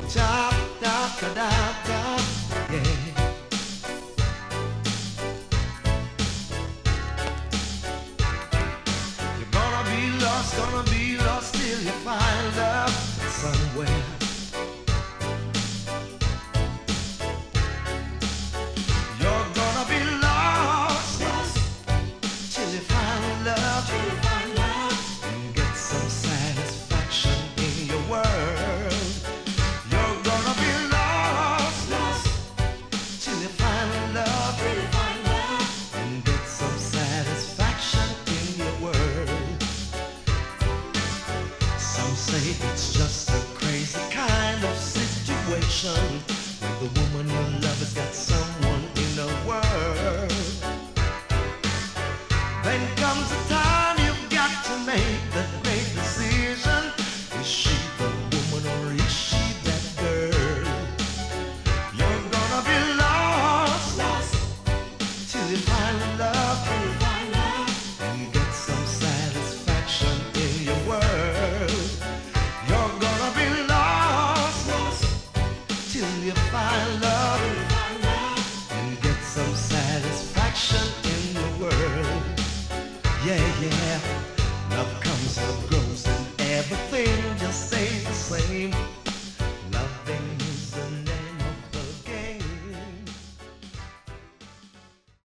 Da da da da da, yeah. You're gonna be lost till you find love somewhere. You're gonna be lost, lost till you find love, and get some satisfaction in your world. You're gonna be lost, lost till you find love, and get some satisfaction in your world. Some say it's just a crazy kind of situation when the woman you love has got someone in the world. Then comes the time you've got to make the great decision. Is she the woman or is she that girl? You're gonna be lost, lost till you find love, and get some satisfaction in your world. You're gonna be lost, lost till you find love.